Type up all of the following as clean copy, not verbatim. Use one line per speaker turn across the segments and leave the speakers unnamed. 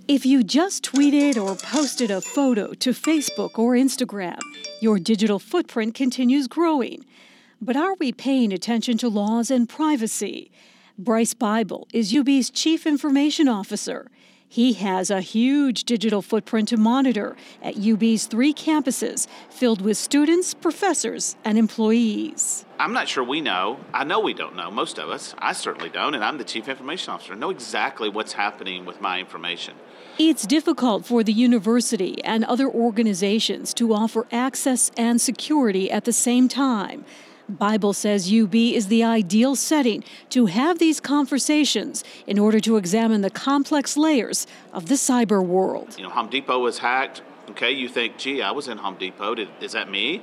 If you just tweeted or posted a photo to Facebook or Instagram, your digital footprint continues growing. But are we paying attention to laws and privacy? Bryce Bible is UB's Chief Information Officer. He has a huge digital footprint to monitor at UB's 3 campuses filled with students, professors, and employees.
I'm not sure we know. I know we don't know, most of us. I certainly don't, and I'm the Chief Information Officer. I know exactly what's happening with my information.
It's difficult for the university and other organizations to offer access and security at the same time. Bible says UB is the ideal setting to have these conversations in order to examine the complex layers of the cyber world.
Home Depot was hacked. Okay, you think, gee, I was in Home Depot. Is that me?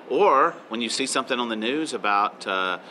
Or when you see something on the news about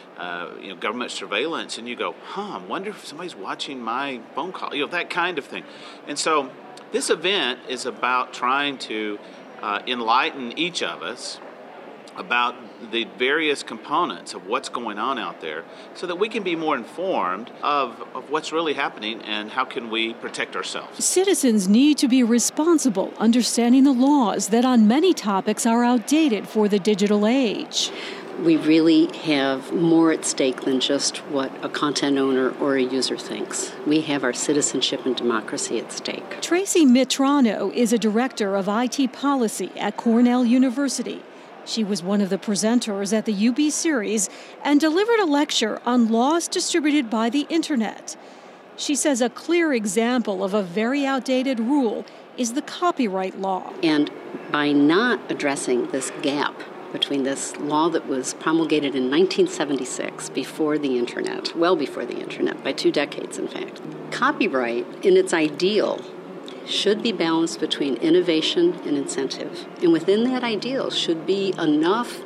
government surveillance and you go, I wonder if somebody's watching my phone call, that kind of thing. And so this event is about trying to enlighten each of us about the various components of what's going on out there so that we can be more informed of what's really happening and how can we protect ourselves.
Citizens need to be responsible, understanding the laws that on many topics are outdated for the digital age.
We really have more at stake than just what a content owner or a user thinks. We have our citizenship and democracy at stake.
Tracy Mitrano is a director of IT policy at Cornell University. She was one of the presenters at the UB series and delivered a lecture on laws distributed by the Internet. She says a clear example of a very outdated rule is the copyright law.
And by not addressing this gap between this law that was promulgated in 1976, before the Internet, well before the Internet, by 2 decades in fact, copyright in its ideal should be balanced between innovation and incentive. And within that ideal should be enough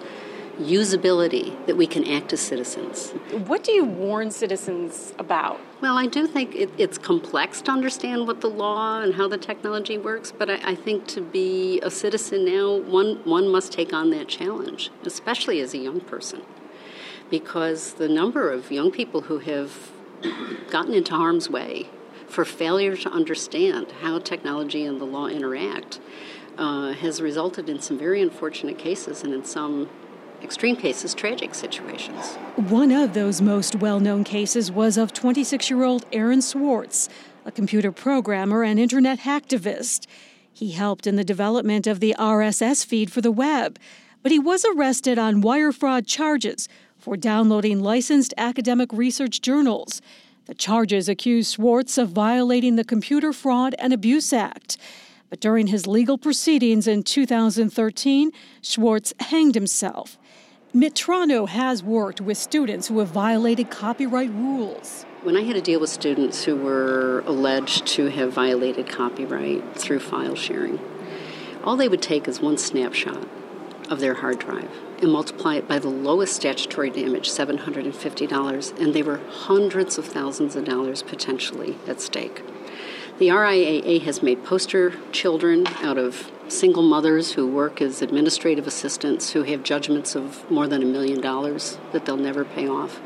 usability that we can act as citizens.
What do you warn citizens about?
Well, I do think it's complex to understand what the law and how the technology works, but I think to be a citizen now, one must take on that challenge, especially as a young person, because the number of young people who have gotten into harm's way for failure to understand how technology and the law interact has resulted in some very unfortunate cases and in some extreme cases, tragic situations.
One of those most well-known cases was of 26-year-old Aaron Swartz, a computer programmer and internet hacktivist. He helped in the development of the RSS feed for the web, but he was arrested on wire fraud charges for downloading licensed academic research journals. The charges accuse Swartz of violating the Computer Fraud and Abuse Act. But during his legal proceedings in 2013, Swartz hanged himself. Mitrano has worked with students who have violated copyright rules.
When I had to deal with students who were alleged to have violated copyright through file sharing, all they would take is one snapshot of their hard drive and multiply it by the lowest statutory damage, $750, and they were hundreds of thousands of dollars potentially at stake. The RIAA has made poster children out of single mothers who work as administrative assistants who have judgments of more than $1 million that they'll never pay off.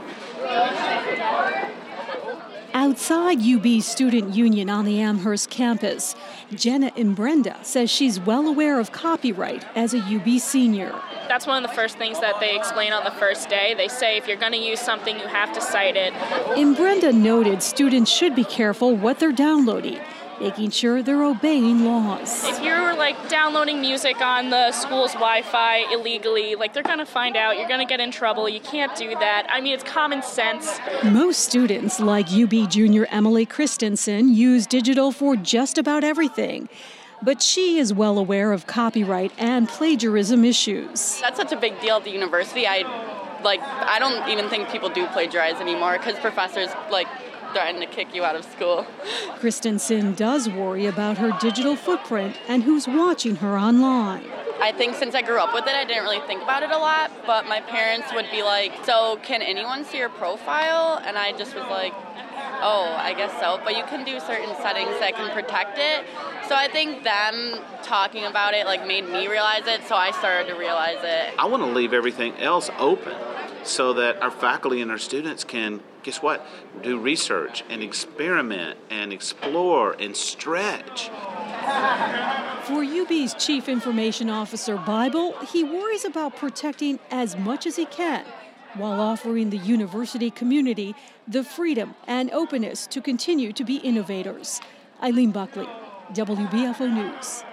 Outside UB's student union on the Amherst campus, Jenna Imbrenda says she's well aware of copyright as a UB senior.
That's one of the first things that they explain on the first day. They say if you're going to use something, you have to cite it.
Imbrenda noted students should be careful what they're downloading, making sure they're obeying laws.
If you're downloading music on the school's Wi-Fi illegally, they're going to find out. You're going to get in trouble. You can't do that. I mean, it's common sense.
Most students, like UB junior Emily Christensen, use digital for just about everything. But she is well aware of copyright and plagiarism issues.
That's such a big deal at the university. I don't even think people do plagiarize anymore because professors threaten to kick you out of school.
Christensen does worry about her digital footprint and who's watching her online.
I think since I grew up with it, I didn't really think about it a lot, but my parents would be like, so can anyone see your profile? And I just was like, oh, I guess so. But you can do certain settings that can protect it. So I think them talking about it made me realize it, so I started to realize it.
I want to leave everything else open so that our faculty and our students can guess what? Do research and experiment and explore and stretch.
For UB's Chief Information Officer, Bible, he worries about protecting as much as he can while offering the university community the freedom and openness to continue to be innovators. Eileen Buckley, WBFO News.